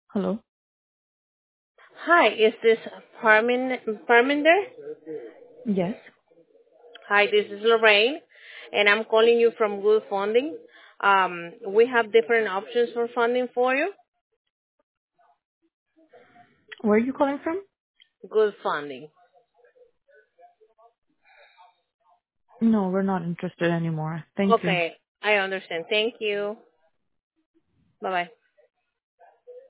Hello? Hi, is this Parminder? Yes. Hi, this is Lorraine, and I'm calling you from Good Funding. We have different options for funding for you. Where are you calling from? Good Funding. No, we're not interested anymore. Thank you. Okay, I understand. Thank you. Bye-bye.